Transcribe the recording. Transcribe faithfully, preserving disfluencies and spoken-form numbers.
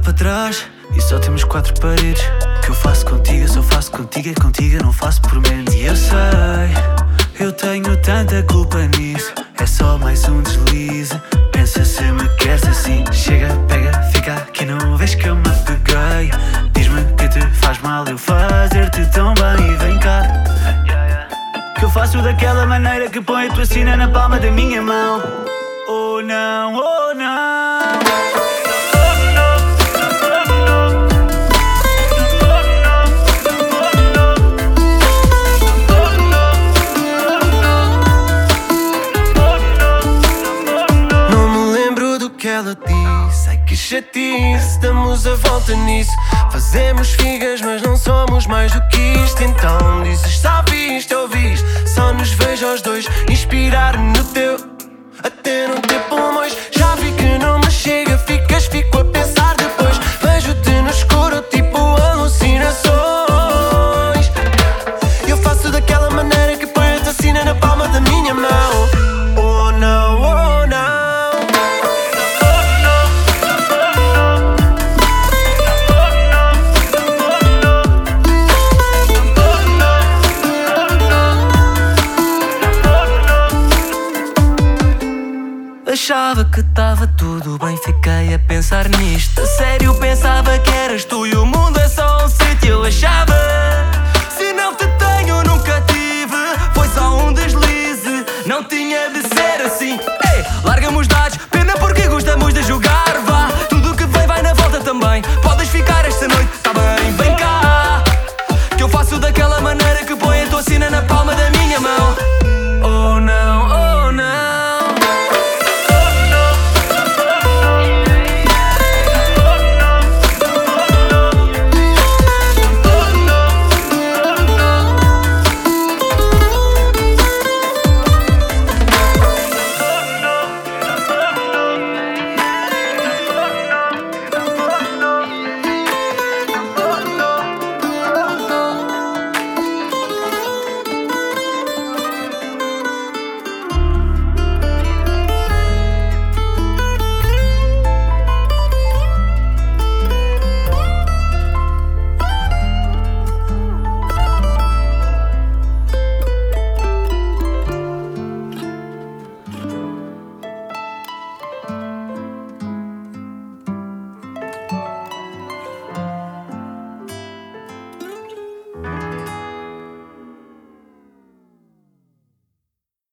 para trás e só temos quatro paredes. O que eu faço contigo, eu só faço contigo. É contigo, eu não faço por menos. E eu sei, eu tenho tanta culpa nisso. É só mais um deslize. Pensa se me queres assim. Chega, pega, fica aqui, não vês que eu me apeguei. Diz-me que te faz mal eu fazer-te tão bem. E vem cá, que eu faço daquela maneira que põe a tua sina na palma da minha mão. Oh não, oh não. Não me lembro do que ela disse. Ai que chatice, damos a volta nisso. Fazemos figas mas não somos mais do que isto. Então dizes já viste, ouviste. Só nos vejo aos dois, inspirar no teu, até no teu pulmões. Já vi que não me chega, ficas, fico a pensar depois. Vejo-te no escuro, tipo alucinações. Eu faço daquela maneira que põe a tua sina na palma da minha mão. Oh não, oh não. Achava que estava tudo bem, fiquei a pensar nisto. A sério pensava